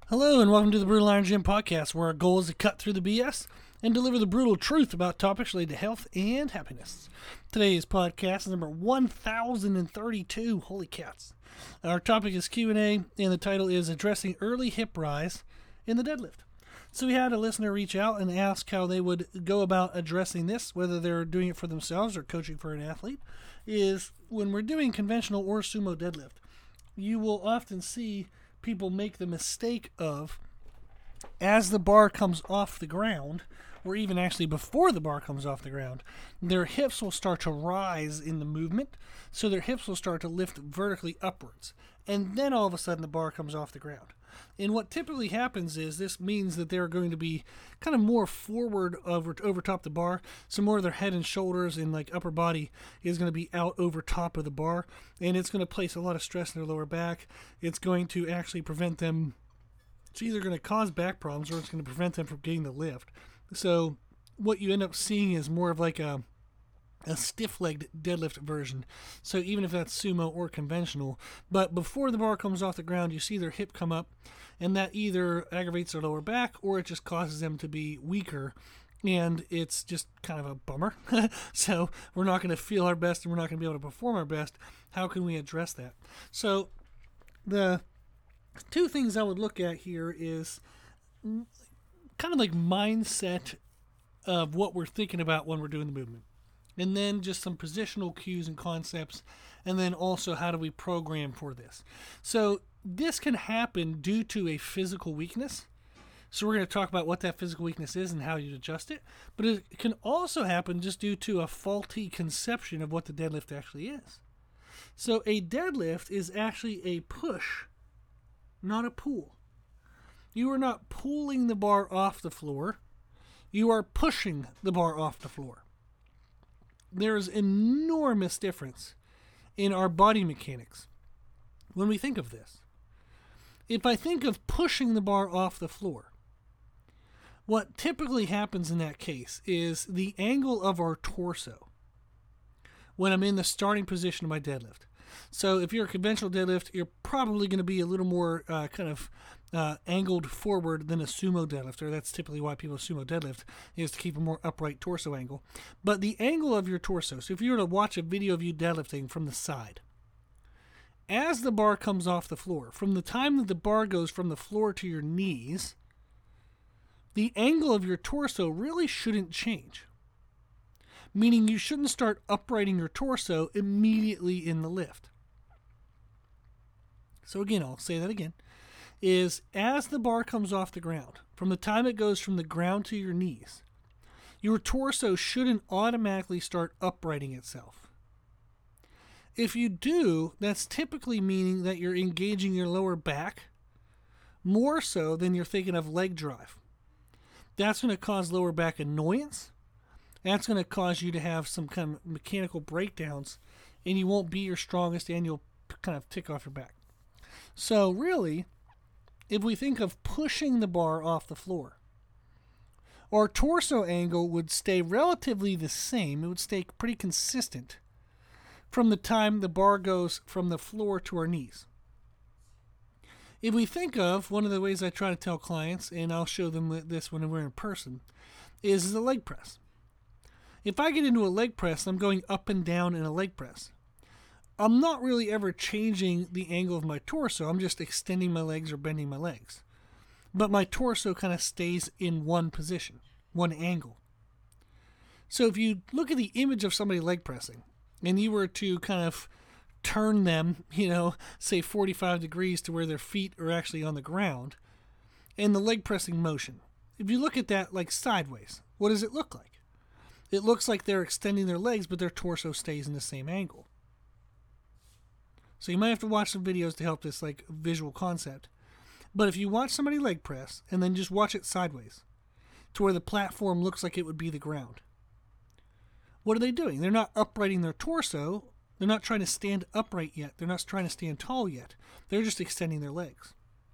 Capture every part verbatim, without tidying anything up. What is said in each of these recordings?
Hello and welcome to the Brutal Iron Gym Podcast, where our goal is to cut through the B S and deliver the brutal truth about topics related to health and happiness. Today's podcast is number one thousand thirty-two. Holy cats. Our topic is Q and A, and the title is Addressing Early Hip Rise in the Deadlift. So we had a listener reach out and ask how they would go about addressing this, whether they're doing it for themselves or coaching for an athlete, is when we're doing conventional or sumo deadlift, you will often see people make the mistake of, as the bar comes off the ground, or even actually before the bar comes off the ground, their hips will start to rise in the movement, so their hips will start to lift vertically upwards, and then all of a sudden the bar comes off the ground. And what typically happens is this means that they're going to be kind of more forward over over top the bar, so more of their head and shoulders and like upper body is going to be out over top of the bar, and it's going to place a lot of stress in their lower back. It's going to actually prevent them, it's either going to cause back problems or it's going to prevent them from getting the lift. So what you end up seeing is more of like a a stiff-legged deadlift version. So even if that's sumo or conventional, but before the bar comes off the ground, you see their hip come up, and that either aggravates their lower back or it just causes them to be weaker, and it's just kind of a bummer. So we're not going to feel our best and we're not going to be able to perform our best. How can we address that? So the two things I would look at here is kind of like mindset of what we're thinking about when we're doing the movement. And then just some positional cues and concepts, and then also how do we program for this. So this can happen due to a physical weakness. So we're going to talk about what that physical weakness is and how you adjust it. But it can also happen just due to a faulty conception of what the deadlift actually is. So a deadlift is actually a push, not a pull. You are not pulling the bar off the floor. You are pushing the bar off the floor. There's enormous difference in our body mechanics when we think of this. If I think of pushing the bar off the floor, what typically happens in that case is the angle of our torso when I'm in the starting position of my deadlift. So if you're a conventional deadlift, you're probably going to be a little more uh, kind of uh, angled forward than a sumo deadlifter. That's typically why people sumo deadlift, is to keep a more upright torso angle. But the angle of your torso, so if you were to watch a video of you deadlifting from the side, as the bar comes off the floor, from the time that the bar goes from the floor to your knees, the angle of your torso really shouldn't change. Meaning you shouldn't start uprighting your torso immediately in the lift. So again, I'll say that again, is as the bar comes off the ground, from the time it goes from the ground to your knees, your torso shouldn't automatically start uprighting itself. If you do, that's typically meaning that you're engaging your lower back more so than you're thinking of leg drive. That's going to cause lower back annoyance. That's going to cause you to have some kind of mechanical breakdowns, and you won't be your strongest, and you'll kind of tick off your back. So really, if we think of pushing the bar off the floor, our torso angle would stay relatively the same. It would stay pretty consistent from the time the bar goes from the floor to our knees. If we think of, one of the ways I try to tell clients, and I'll show them this when we're in person, is the leg press. If I get into a leg press, I'm going up and down in a leg press. I'm not really ever changing the angle of my torso. I'm just extending my legs or bending my legs. But my torso kind of stays in one position, one angle. So if you look at the image of somebody leg pressing, and you were to kind of turn them, you know, say forty-five degrees to where their feet are actually on the ground, and the leg pressing motion, if you look at that like sideways, what does it look like? It looks like they're extending their legs, but their torso stays in the same angle. So you might have to watch some videos to help this like visual concept. But if you watch somebody leg press and then just watch it sideways to where the platform looks like it would be the ground, what are they doing? They're not uprighting their torso. They're not trying to stand upright yet. They're not trying to stand tall yet. They're just extending their legs.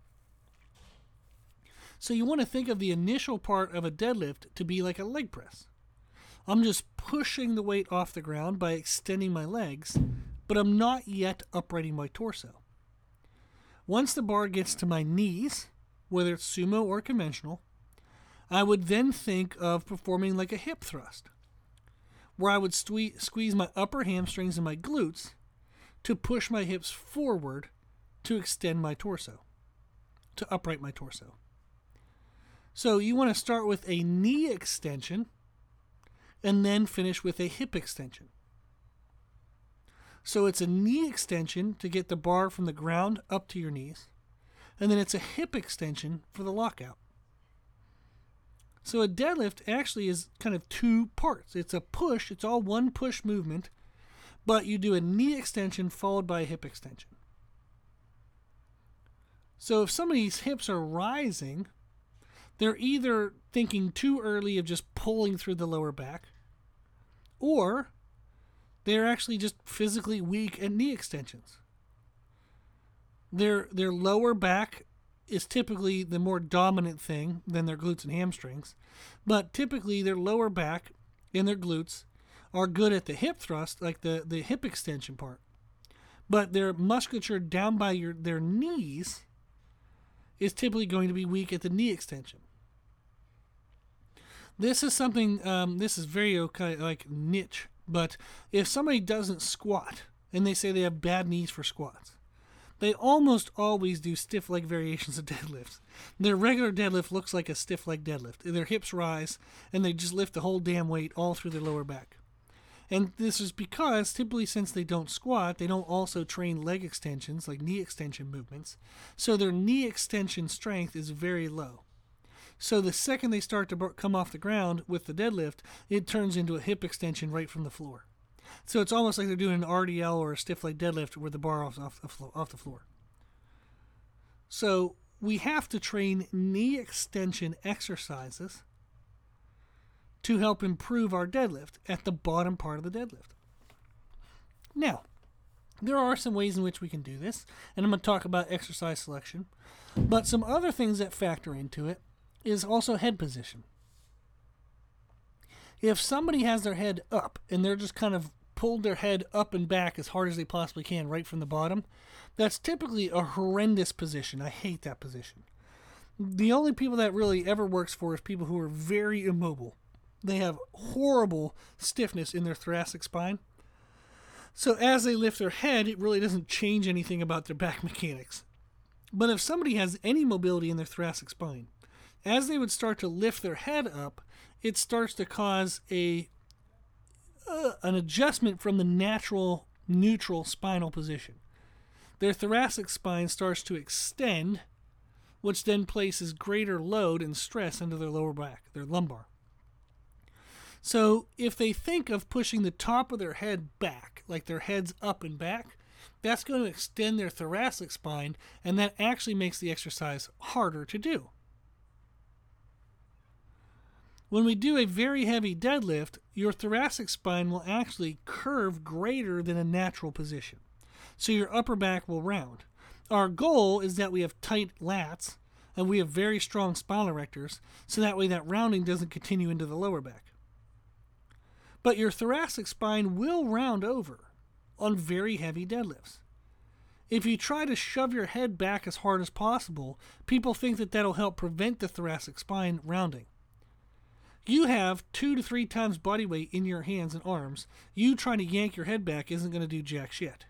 So you want to think of the initial part of a deadlift to be like a leg press. I'm just pushing the weight off the ground by extending my legs, but I'm not yet uprighting my torso. Once the bar gets to my knees, whether it's sumo or conventional, I would then think of performing like a hip thrust, where I would sque- squeeze my upper hamstrings and my glutes to push my hips forward to extend my torso, to upright my torso. So you want to start with a knee extension and then finish with a hip extension. So it's a knee extension to get the bar from the ground up to your knees, and then it's a hip extension for the lockout. So a deadlift actually is kind of two parts. It's a push, it's all one push movement, but you do a knee extension followed by a hip extension. So if somebody's hips are rising, they're either thinking too early of just pulling through the lower back, or they're actually just physically weak at knee extensions. Their their lower back is typically the more dominant thing than their glutes and hamstrings, but typically their lower back and their glutes are good at the hip thrust, like the, the hip extension part. But their musculature down by your their knees is typically going to be weak at the knee extension. This is something, um, this is very okay, like niche, but if somebody doesn't squat and they say they have bad knees for squats, they almost always do stiff leg variations of deadlifts. Their regular deadlift looks like a stiff leg deadlift. Their hips rise and they just lift the whole damn weight all through their lower back. And this is because typically since they don't squat, they don't also train leg extensions like knee extension movements. So their knee extension strength is very low. So the second they start to come off the ground with the deadlift, it turns into a hip extension right from the floor. So it's almost like they're doing an R D L or a stiff leg deadlift with the bar off, off, the, floor, off the floor. So we have to train knee extension exercises to help improve our deadlift at the bottom part of the deadlift. Now, there are some ways in which we can do this, and I'm going to talk about exercise selection, but some other things that factor into it is also head position. If somebody has their head up and they're just kind of pulled their head up and back as hard as they possibly can right from the bottom, that's typically a horrendous position. I hate that position. The only people that really ever works for is people who are very immobile. They have horrible stiffness in their thoracic spine. So as they lift their head, it really doesn't change anything about their back mechanics. But if somebody has any mobility in their thoracic spine, as they would start to lift their head up, it starts to cause a uh, an adjustment from the natural neutral spinal position. Their thoracic spine starts to extend, which then places greater load and stress into their lower back, their lumbar. So if they think of pushing the top of their head back, like their head's up and back, that's going to extend their thoracic spine, and that actually makes the exercise harder to do. When we do a very heavy deadlift, your thoracic spine will actually curve greater than a natural position. So your upper back will round. Our goal is that we have tight lats and we have very strong spinal erectors, so that way that rounding doesn't continue into the lower back. But your thoracic spine will round over on very heavy deadlifts. If you try to shove your head back as hard as possible, people think that that'll help prevent the thoracic spine rounding. You have two to three times body weight in your hands and arms. You trying to yank your head back isn't going to do jack shit.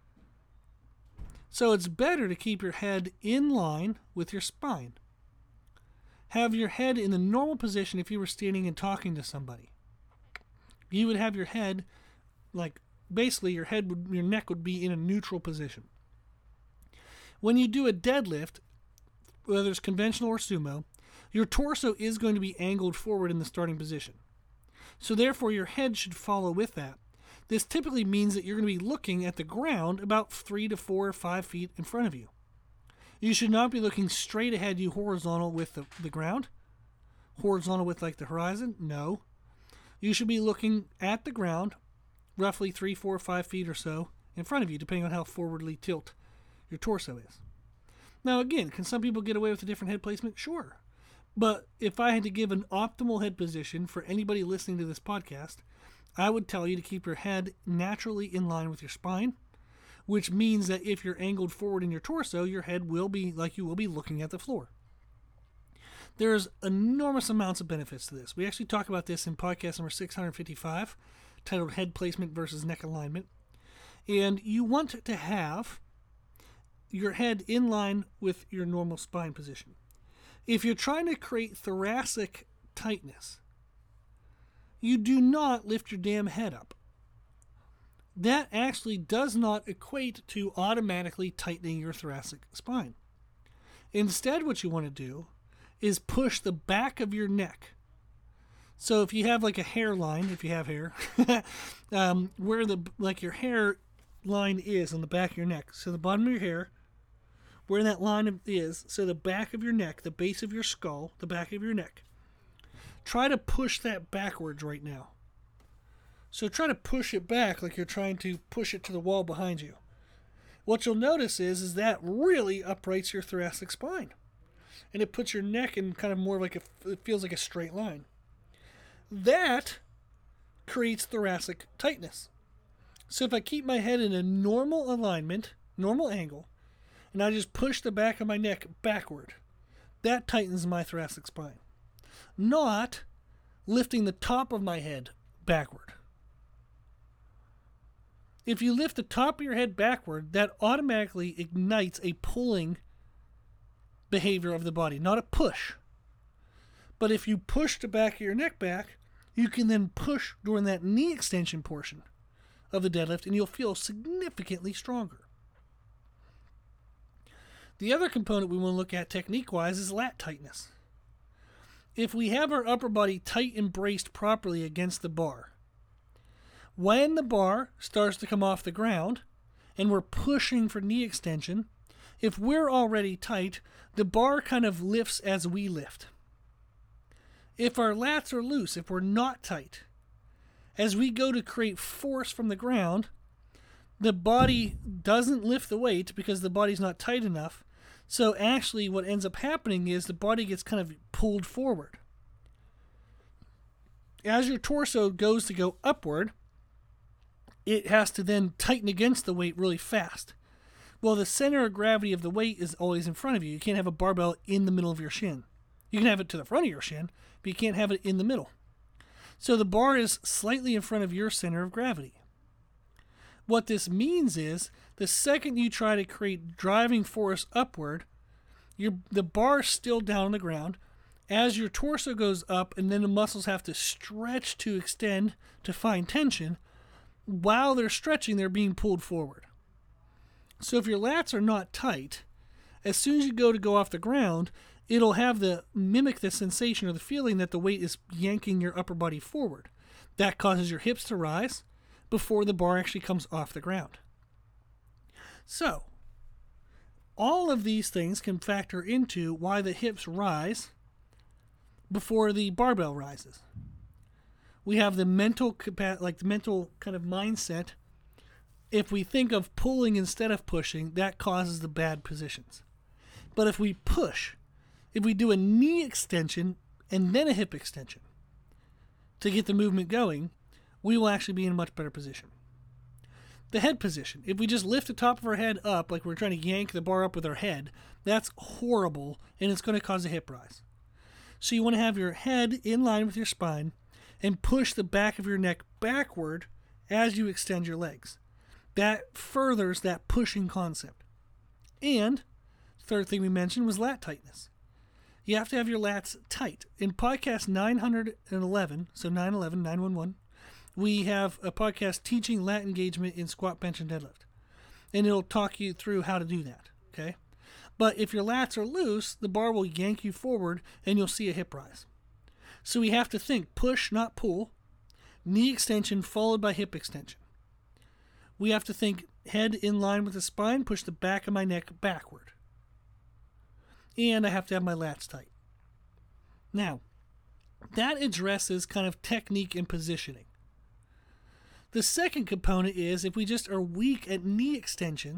So it's better to keep your head in line with your spine. Have your head in the normal position if you were standing and talking to somebody. You would have your head, like, basically your head would, your neck would be in a neutral position. When you do a deadlift, whether it's conventional or sumo, your torso is going to be angled forward in the starting position. So therefore your head should follow with that. This typically means that you're going to be looking at the ground about three to four or five feet in front of you. You should not be looking straight ahead you horizontal with the, the ground. Horizontal with like the horizon? No. You should be looking at the ground roughly three, four, five feet or so in front of you, depending on how forwardly tilt your torso is. Now again, can some people get away with a different head placement? Sure. But if I had to give an optimal head position for anybody listening to this podcast, I would tell you to keep your head naturally in line with your spine, which means that if you're angled forward in your torso, your head will be like you will be looking at the floor. There's enormous amounts of benefits to this. We actually talk about this in podcast number six hundred fifty-five, titled Head Placement versus Neck Alignment. And you want to have your head in line with your normal spine position. If you're trying to create thoracic tightness, you do not lift your damn head up. That actually does not equate to automatically tightening your thoracic spine. Instead, what you want to do is push the back of your neck. So if you have like a hairline, if you have hair, um, where the like your hair line is on the back of your neck, so the bottom of your hair, where that line is, so the back of your neck, the base of your skull, the back of your neck, try to push that backwards right now. So try to push it back like you're trying to push it to the wall behind you. What you'll notice is, is that really uprights your thoracic spine. And it puts your neck in kind of more like a, it feels like a straight line. That creates thoracic tightness. So if I keep my head in a normal alignment, normal angle, and I just push the back of my neck backward, that tightens my thoracic spine. Not lifting the top of my head backward. If you lift the top of your head backward, that automatically ignites a pulling behavior of the body, not a push. But if you push the back of your neck back, you can then push during that knee extension portion of the deadlift, and you'll feel significantly stronger. The other component we want to look at technique-wise is lat tightness. If we have our upper body tight and braced properly against the bar, when the bar starts to come off the ground and we're pushing for knee extension, if we're already tight, the bar kind of lifts as we lift. If our lats are loose, if we're not tight, as we go to create force from the ground, the body doesn't lift the weight because the body's not tight enough. So actually what ends up happening is the body gets kind of pulled forward. As your torso goes to go upward, it has to then tighten against the weight really fast. Well, the center of gravity of the weight is always in front of you. You can't have a barbell in the middle of your shin. You can have it to the front of your shin, but you can't have it in the middle. So the bar is slightly in front of your center of gravity. What this means is the second you try to create driving force upward, your, the bar is still down on the ground. As your torso goes up and then the muscles have to stretch to extend to find tension, while they're stretching, they're being pulled forward. So if your lats are not tight, as soon as you go to go off the ground, it'll have the mimic the sensation or the feeling that the weight is yanking your upper body forward. That causes your hips to rise before the bar actually comes off the ground. So, all of these things can factor into why the hips rise before the barbell rises. We have the mental like the mental kind of mindset. If we think of pulling instead of pushing, that causes the bad positions. But if we push, if we do a knee extension and then a hip extension to get the movement going, we will actually be in a much better position. The head position. If we just lift the top of our head up like we're trying to yank the bar up with our head, that's horrible and it's going to cause a hip rise. So you want to have your head in line with your spine and push the back of your neck backward as you extend your legs. That furthers that pushing concept. And third thing we mentioned was lat tightness. You have to have your lats tight. In podcast nine hundred eleven, so nine eleven, nine one one, we have a podcast teaching lat engagement in squat, bench, and deadlift. And it'll talk you through how to do that, okay? But if your lats are loose, the bar will yank you forward and you'll see a hip rise. So we have to think push, not pull, knee extension followed by hip extension. We have to think head in line with the spine, push the back of my neck backward. And I have to have my lats tight. Now, that addresses kind of technique and positioning. The second component is if we just are weak at knee extension,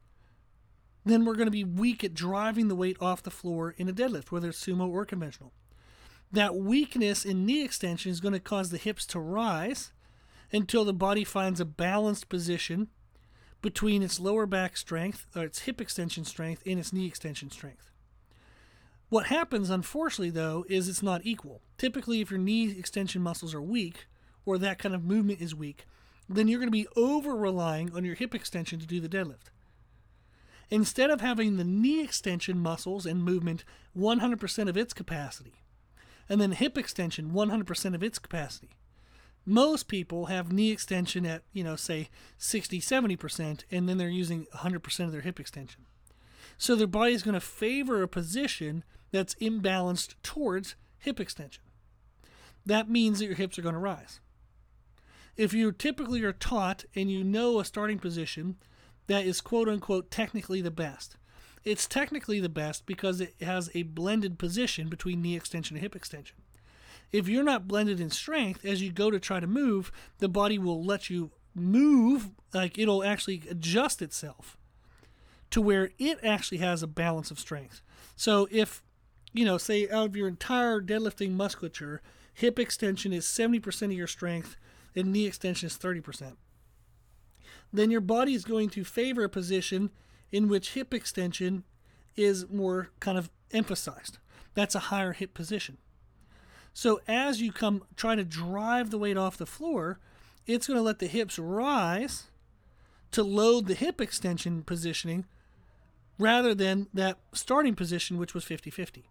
then we're going to be weak at driving the weight off the floor in a deadlift, whether it's sumo or conventional. That weakness in knee extension is going to cause the hips to rise until the body finds a balanced position between its lower back strength, or its hip extension strength, and its knee extension strength. What happens, unfortunately, though, is it's not equal. Typically, if your knee extension muscles are weak, or that kind of movement is weak, then you're going to be over-relying on your hip extension to do the deadlift. Instead of having the knee extension muscles and movement one hundred percent of its capacity, and then hip extension one hundred percent of its capacity, most people have knee extension at, you know, say sixty, seventy percent, and then they're using one hundred percent of their hip extension. So their body is going to favor a position that's imbalanced towards hip extension. That means that your hips are going to rise. If you typically are taught and you know a starting position that is quote-unquote technically the best, it's technically the best because it has a blended position between knee extension and hip extension. If you're not blended in strength, as you go to try to move, the body will let you move, like it'll actually adjust itself to where it actually has a balance of strength. So if, you know, say out of your entire deadlifting musculature, hip extension is seventy percent of your strength and knee extension is thirty percent, then your body is going to favor a position in which hip extension is more kind of emphasized. That's a higher hip position. So as you come try to drive the weight off the floor, it's going to let the hips rise to load the hip extension positioning rather than that starting position, which was fifty-fifty.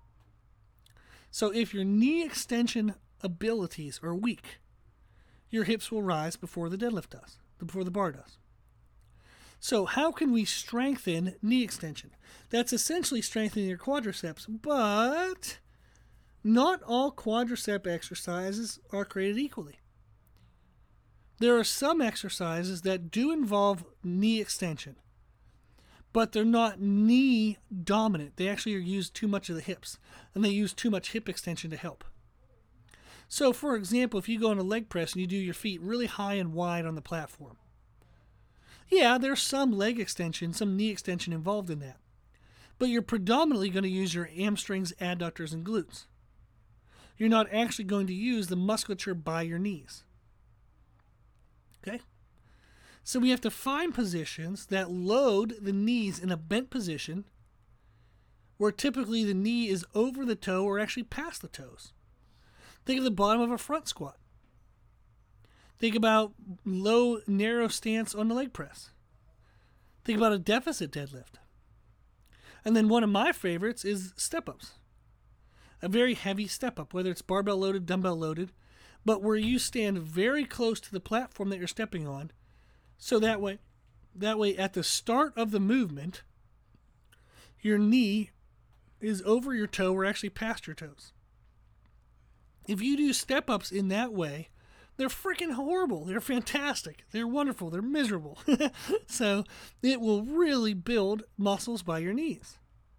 So if your knee extension abilities are weak, your hips will rise before the deadlift does, before the bar does. So how can we strengthen knee extension? That's essentially strengthening your quadriceps, but not all quadricep exercises are created equally. There are some exercises that do involve knee extension, but they're not knee dominant. They actually use too much of the hips, and they use too much hip extension to help. So, for example, if you go on a leg press and you do your feet really high and wide on the platform, yeah, there's some leg extension, some knee extension involved in that, but you're predominantly going to use your hamstrings, adductors, and glutes. You're not actually going to use the musculature by your knees. Okay? So we have to find positions that load the knees in a bent position where typically the knee is over the toe or actually past the toes. Think of the bottom of a front squat. Think about low, narrow stance on the leg press. Think about a deficit deadlift. And then one of my favorites is step-ups. A very heavy step-up, whether it's barbell loaded, dumbbell loaded, but where you stand very close to the platform that you're stepping on. So that way, that way at the start of the movement, your knee is over your toe or actually past your toes. If you do step-ups in that way, they're freaking horrible. They're fantastic. They're wonderful. They're miserable. So it will really build muscles by your knees.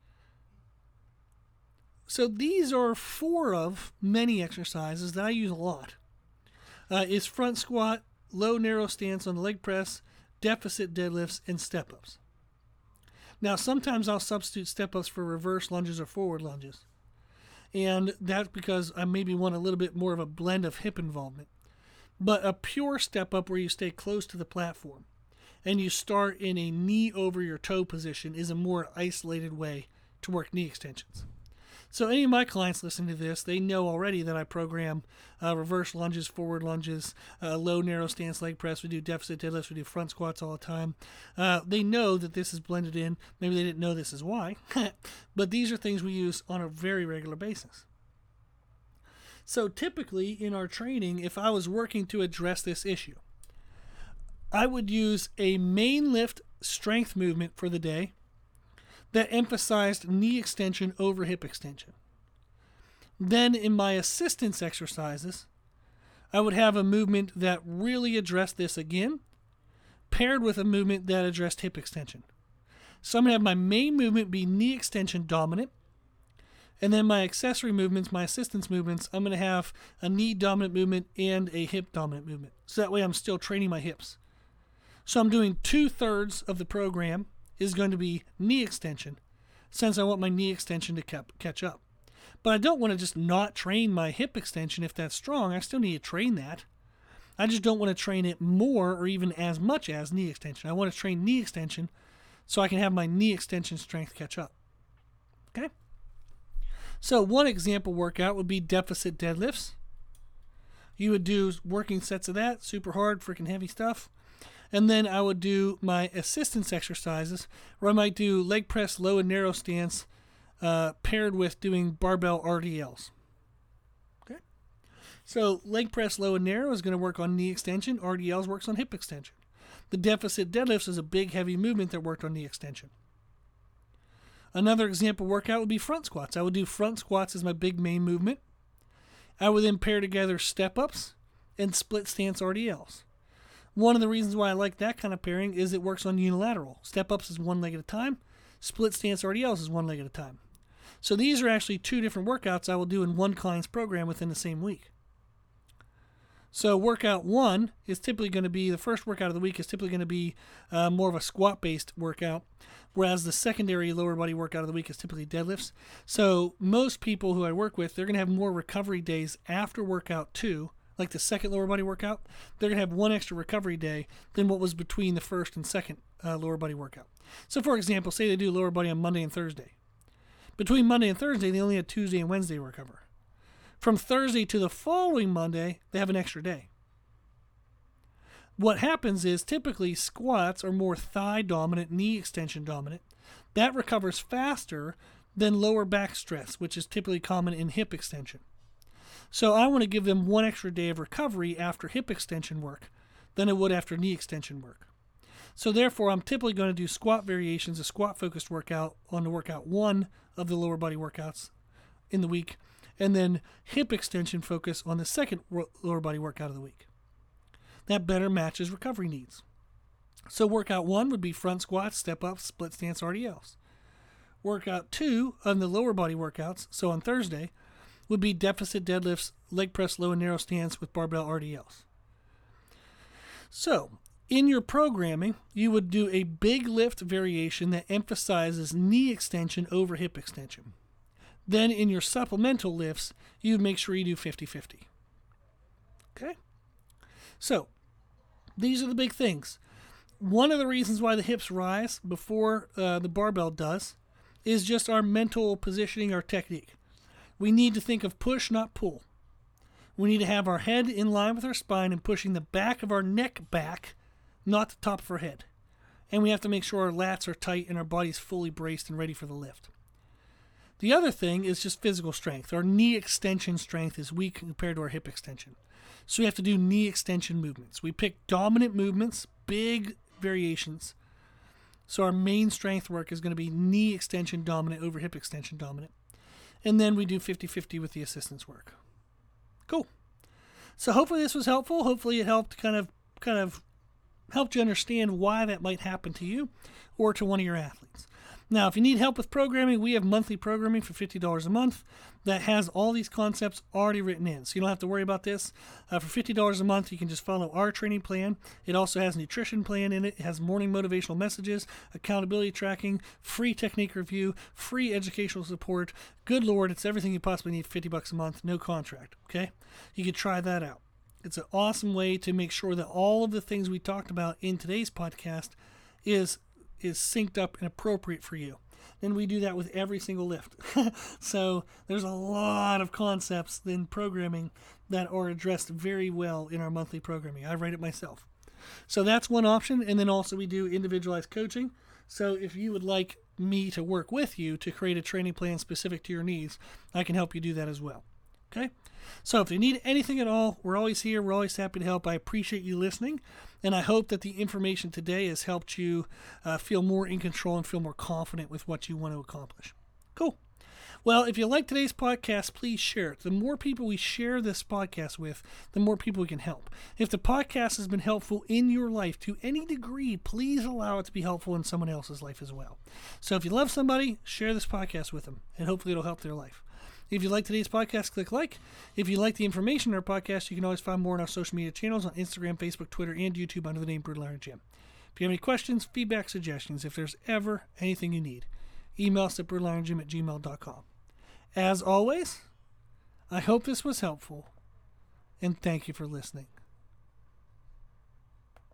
So these are four of many exercises that I use a lot. Uh, is front squat, low narrow stance on the leg press, deficit deadlifts, and step-ups. Now sometimes I'll substitute step-ups for reverse lunges or forward lunges. And that's because I maybe want a little bit more of a blend of hip involvement. But a pure step-up where you stay close to the platform and you start in a knee over your toe position is a more isolated way to work knee extensions. So any of my clients listening to this, they know already that I program uh, reverse lunges, forward lunges, uh, low narrow stance leg press. We do deficit deadlifts. We do front squats all the time. Uh, they know that this is blended in. Maybe they didn't know this is why. But these are things we use on a very regular basis. So typically in our training, if I was working to address this issue, I would use a main lift strength movement for the day that emphasized knee extension over hip extension. Then in my assistance exercises, I would have a movement that really addressed this again, paired with a movement that addressed hip extension. So I'm going to have my main movement be knee extension dominant, and then my accessory movements, my assistance movements, I'm going to have a knee dominant movement and a hip dominant movement. So that way I'm still training my hips. So I'm doing two-thirds of the program is going to be knee extension, since I want my knee extension to cap- catch up. But I don't want to just not train my hip extension if that's strong. I still need to train that. I just don't want to train it more or even as much as knee extension. I want to train knee extension so I can have my knee extension strength catch up. Okay? So one example workout would be deficit deadlifts. You would do working sets of that, super hard, freaking heavy stuff. And then I would do my assistance exercises, where I might do leg press, low and narrow stance, uh, paired with doing barbell R D Ls. Okay. So leg press, low and narrow is going to work on knee extension. R D Ls works on hip extension. The deficit deadlifts is a big, heavy movement that worked on knee extension. Another example workout would be front squats. I would do front squats as my big main movement. I would then pair together step-ups and split stance R D Ls. One of the reasons why I like that kind of pairing is it works on unilateral. Step-ups is one leg at a time. Split stance R D Ls is one leg at a time. So these are actually two different workouts I will do in one client's program within the same week. So workout one is typically going to be, the first workout of the week is typically going to be uh, more of a squat-based workout, whereas the secondary lower body workout of the week is typically deadlifts. So most people who I work with, they're going to have more recovery days after workout two, like the second lower body workout. They're going to have one extra recovery day than what was between the first and second uh, lower body workout. So for example, say they do lower body on Monday and Thursday. Between Monday and Thursday, they only had Tuesday and Wednesday to recover. From Thursday to the following Monday, they have an extra day. What happens is typically squats are more thigh dominant, knee extension dominant. That recovers faster than lower back stress, which is typically common in hip extension. So I want to give them one extra day of recovery after hip extension work than it would after knee extension work. So therefore, I'm typically going to do squat variations, a squat focused workout on the workout one of the lower body workouts in the week, and then hip extension focus on the second lower body workout of the week. That better matches recovery needs. So workout one would be front squats, step ups, split stance R D Ls. Workout two on the lower body workouts, so on Thursday, would be deficit deadlifts, leg press, low and narrow stance with barbell R D Ls. So in your programming, you would do a big lift variation that emphasizes knee extension over hip extension. Then in your supplemental lifts, you'd make sure you do fifty-fifty. Okay? So, these are the big things. One of the reasons why the hips rise before uh, the barbell does is just our mental positioning, our technique. We need to think of push, not pull. We need to have our head in line with our spine and pushing the back of our neck back, not the top of our head. And we have to make sure our lats are tight and our body's fully braced and ready for the lift. The other thing is just physical strength. Our knee extension strength is weak compared to our hip extension. So we have to do knee extension movements. We pick dominant movements, big variations. So our main strength work is going to be knee extension dominant over hip extension dominant. And then we do fifty-fifty with the assistance work. Cool. So hopefully this was helpful. Hopefully it helped kind of kind of helped you understand why that might happen to you or to one of your athletes. Now, if you need help with programming, we have monthly programming for fifty dollars a month that has all these concepts already written in. So you don't have to worry about this. Uh, for fifty dollars a month, you can just follow our training plan. It also has a nutrition plan in it. It has morning motivational messages, accountability tracking, free technique review, free educational support. Good Lord, it's everything you possibly need for fifty bucks a month, no contract, okay? You can try that out. It's an awesome way to make sure that all of the things we talked about in today's podcast is is synced up and appropriate for you. And we do that with every single lift. So there's a lot of concepts in programming that are addressed very well in our monthly programming. I write it myself. So that's one option. And then also we do individualized coaching. So if you would like me to work with you to create a training plan specific to your needs, I can help you do that as well. Okay? So if you need anything at all, we're always here. We're always happy to help. I appreciate you listening. And I hope that the information today has helped you uh, feel more in control and feel more confident with what you want to accomplish. Cool. Well, if you like today's podcast, please share it. The more people we share this podcast with, the more people we can help. If the podcast has been helpful in your life to any degree, please allow it to be helpful in someone else's life as well. So if you love somebody, share this podcast with them, and hopefully it'll help their life. If you like today's podcast, click like. If you like the information in our podcast, you can always find more on our social media channels on Instagram, Facebook, Twitter, and YouTube under the name Brutal Iron Gym. If you have any questions, feedback, suggestions, if there's ever anything you need, email us at brutal iron gym at gmail dot com. As always, I hope this was helpful, and thank you for listening.